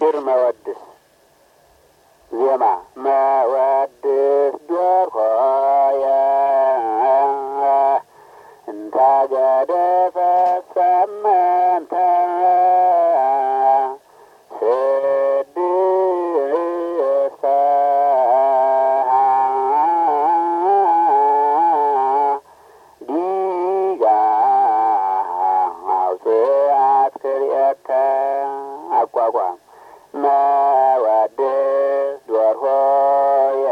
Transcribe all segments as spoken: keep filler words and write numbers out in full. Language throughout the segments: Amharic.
ያጭር መወድስ ዜማ መወድስ ዶርሆየ እንተ ገደፈ ሰመንተ ስድስተ ዲጋ አውፅአት ክልኤተ አቋቋም መወድስ ዶርሆየ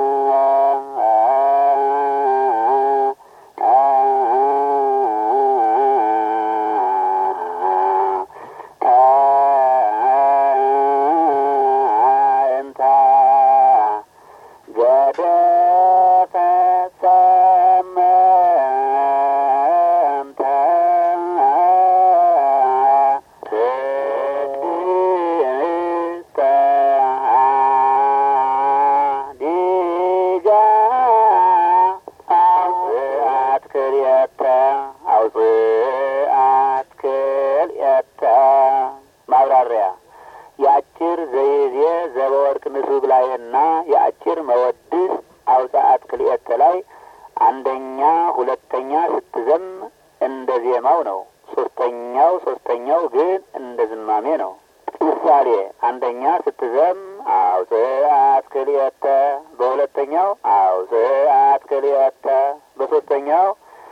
ማብራሪያ ያጭር ዘይዜ ዘበወርቅ ንሱግ ላይና ያጭር መወድስ አውጻአት ክልኤተ ላይ አንደኛ ሁለተኛ ስትዘም እንደ ዜማው ነው። ሶስተኛው ሶስተኛው ግን እንደ ዝማሜ ነው። ምሳሌ አንደኛ ስትዘም አውጻአት ክልኤተ፣ በሁለተኛው አውጻአት ክልኤተ፣ በሶስተኛው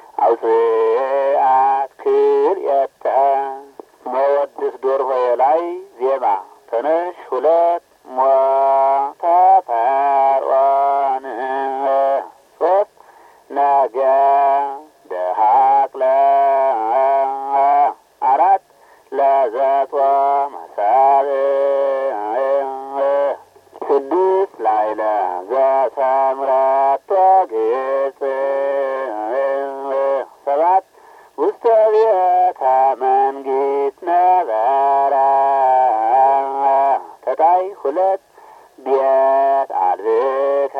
አውጻአት ክልኤተ። መወድስ ዶርሆየ ላይ ዜማ ተነሽ ሁለት ሞተ ፈርዖን ሶስት ነገ ደሃቅለ አራት ለዘጦ መሳብዕ ስድስት ላይለ ዘሰምረቶ ግጽ ሰባት ውስተ ቤተ መንግሥት ነበረ ተታይ ሁለት ቤት አልብከ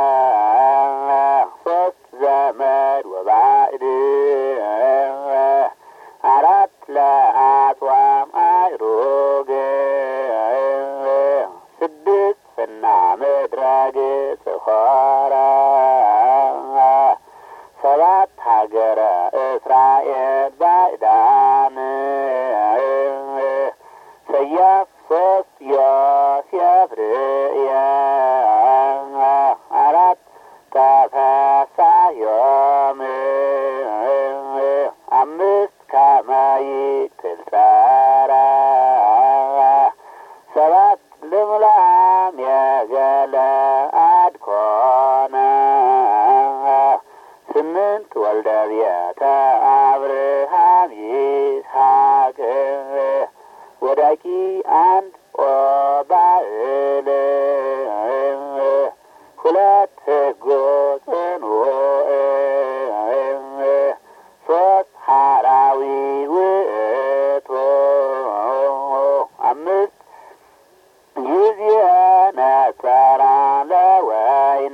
ሶስት ዘመድ ወባዕድ አራት ለአጽዋም አዕሩግ ስድስት ፍና ምድረ ግጽ ሖረ ሰባት ሀገረ እስራኤል ባዕዳን ሰያፍ ሶስት ዮሴፍ ርእየ አራት ተፈሳዮም አምስት ከመይቅትል ጸረ ሰባት ልምላም የገለአድ ኮነ ስምንት ወልደ ቤተ አብርሃም ይስሐቅ ወዳቂ አንድ ኦባእል ሁለት ሕጉ ጽኑዕ ሶስት ሐራዊ ውእቱ አምስት ጊዜ ነጸራ ለወይን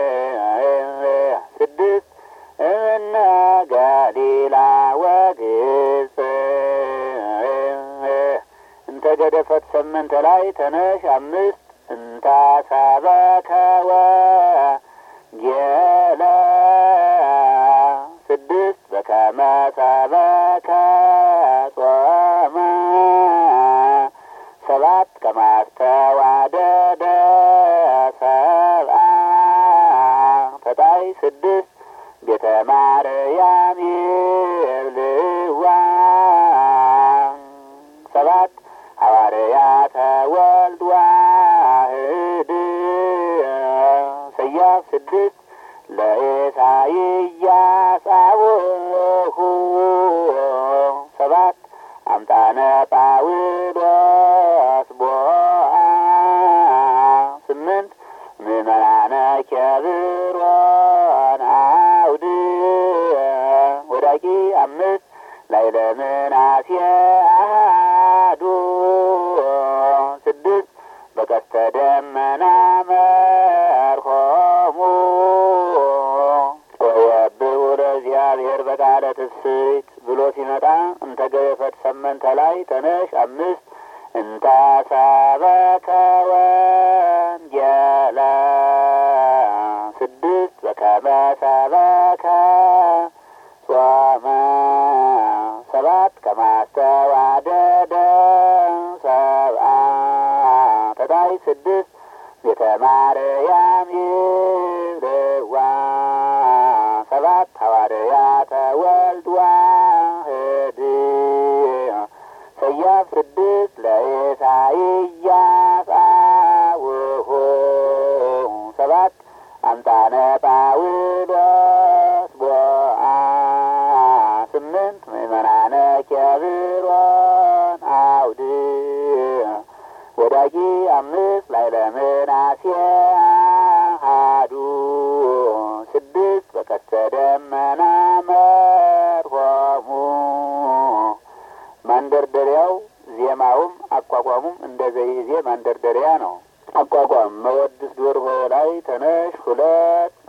ስድስት እምነ ገሊላ ወግብጽ እንተ ገደፈት ሰመንተ ላይ ተነሽ አምስት እንታ ሰበከወ ጌለ ስድስት በከመ ሰበከ ጾመ ሰባት ከማስተዋደደ ሰብአ ተታይ ስድስት ቤተ ማርያም ይብልዋ ሰባት ሐዋርያተ ወልድ ዋህድ ሰያፍ ስድስት ለኢሳይያስ አቡሁ ሰባት አምጣነ ጳውሎስ ቦአ ስምንት ምእመናነ ኬብሮን አውድ ወዳቂ አምስት ላይለ ምናሴ አሐዱ ስድስት በቀስተ ደመና መርሆሙ ወየብኡ ለእግዚአብሔር በቃለ ትስብእት ብሎ ሲመጣ እንተ ገደፈት ሰመንተ ላይ ተነሽ አምስት እንተ ሰበከ ወንጌለ ስድስት በከመ ሰበከ ጾመ ሰባት ከማስተዋደደ ሰብአ ተዳይ ስድስት ቤተ ማርያም ይብልዋ ሰባት ሐዋርያተ ወልድ ዋህድ ሰያፍ ስድስት ለኢሳይያስ አቡሁ ሰባት አምጣነ ጳውሎስ ቦአ ስምንት ምእመናነ ኬብሮን አውድ ወዳጊ አምስት ላዕለ ምናሴ አሐዱ ስድስት በቀስተ ደመና መርሆሙ ማንደርደሪያው ዜማውም አቋቋሙም እንደ ዘይዜ ማንደርደሪያ ነው። አቋቋም መወድስ ዶርሆ ላይ ተነሽ ሁለት